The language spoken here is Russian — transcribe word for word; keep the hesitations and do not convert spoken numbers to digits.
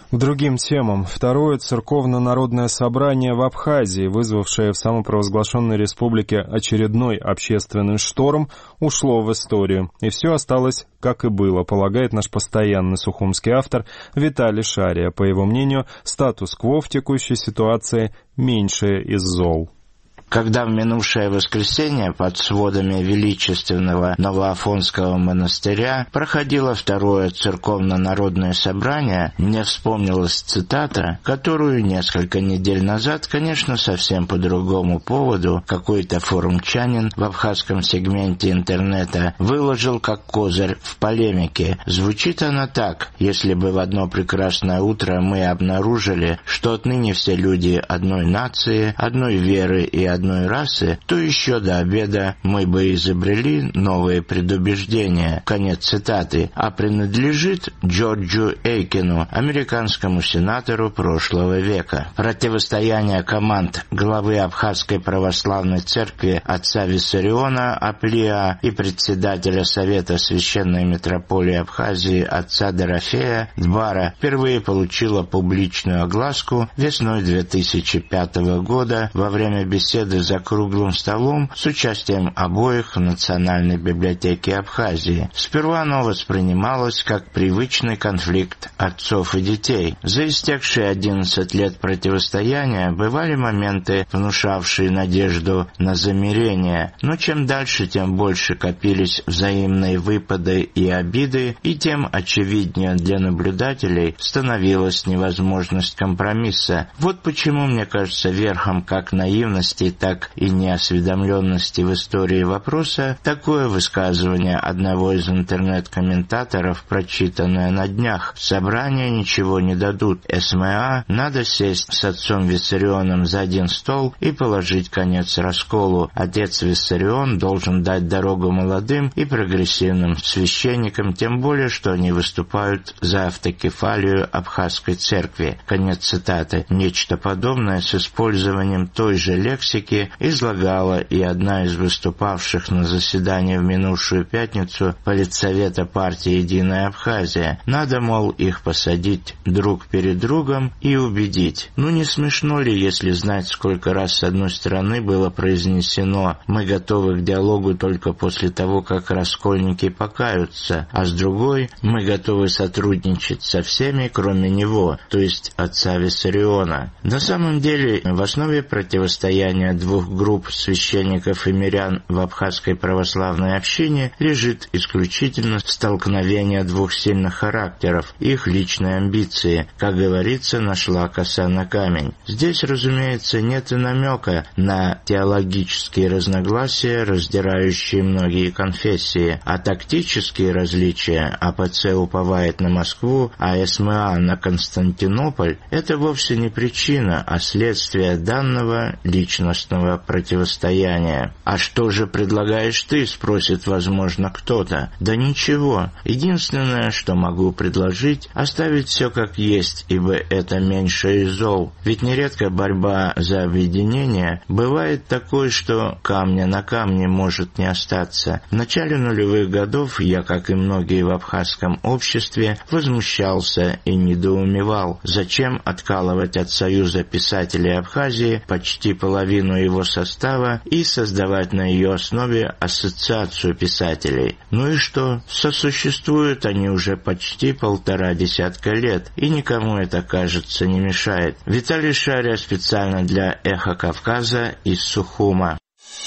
К другим темам. Второе церковно-народное собрание в Абхазии, вызвавшее в самопровозглашенной республике очередной общественный шторм, ушло в историю. И все осталось, как и было, полагает наш постоянный сухумский автор Виталий Шария. По его мнению, статус-кво в текущей ситуации меньшее из зол. Когда в минувшее воскресенье под сводами величественного Новоафонского монастыря проходило второе церковно-народное собрание, мне вспомнилась цитата, которую несколько недель назад, конечно, совсем по другому поводу, какой-то форумчанин в абхазском сегменте интернета выложил как козырь в полемике. Звучит она так: «Если бы в одно прекрасное утро мы обнаружили, что отныне все люди одной нации, одной веры и одной расы, то еще до обеда мы бы изобрели новые предубеждения». Конец цитаты. А принадлежит Джорджу Эйкину, американскому сенатору прошлого века. Противостояние команд главы Абхазской православной церкви отца Виссариона Аплия и председателя Совета священной митрополии Абхазии отца Дорофея Дбара впервые получило публичную огласку весной две тысячи пятого года во время беседы за круглым столом с участием обоих в Национальной библиотеке Абхазии. Сперва оно воспринималось как привычный конфликт отцов и детей. За истекшие одиннадцать лет противостояния бывали моменты, внушавшие надежду на замирение, но чем дальше, тем больше копились взаимные выпады и обиды, и тем очевиднее для наблюдателей становилась невозможность компромисса. Вот почему, мне кажется, верхом как наивности, так и неосведомленности в истории вопроса такое высказывание одного из интернет-комментаторов, прочитанное на днях: «Собрания ничего не дадут. СМА надо сесть с отцом Виссарионом за один стол и положить конец расколу. Отец Виссарион должен дать дорогу молодым и прогрессивным священникам, тем более, что они выступают за автокефалию Абхазской церкви». Конец цитаты. Нечто подобное с использованием той же лексики излагала и одна из выступавших на заседании в минувшую пятницу политсовета партии «Единая Абхазия». Надо, мол, их посадить друг перед другом и убедить. Ну не смешно ли, если знать, сколько раз с одной стороны было произнесено «мы готовы к диалогу только после того, как раскольники покаются», а с другой «мы готовы сотрудничать со всеми, кроме него», то есть отца Виссариона. На самом деле, в основе противостояния двух групп священников и мирян в абхазской православной общине лежит исключительно столкновение двух сильных характеров, их личные амбиции. Как говорится, нашла коса на камень. Здесь, разумеется, нет и намека на теологические разногласия, раздирающие многие конфессии, а тактические различия — АПЦ уповает на Москву, а СМА на Константинополь — это вовсе не причина, а следствие данного личностного противостояния. «А что же предлагаешь ты?» — спросит, возможно, кто-то. Да ничего. Единственное, что могу предложить — оставить все как есть, ибо это меньше из зол. Ведь нередко борьба за объединение бывает такой, что камня на камне может не остаться. В начале нулевых годов я, как и многие в абхазском обществе, возмущался и недоумевал, зачем откалывать от Союза писателей Абхазии почти половину его состава и создавать на ее основе ассоциацию писателей. Ну и что? Сосуществуют они уже почти полтора десятка лет, и никому это, кажется, не мешает. Виталий Шария специально для «Эхо Кавказа» из Сухума.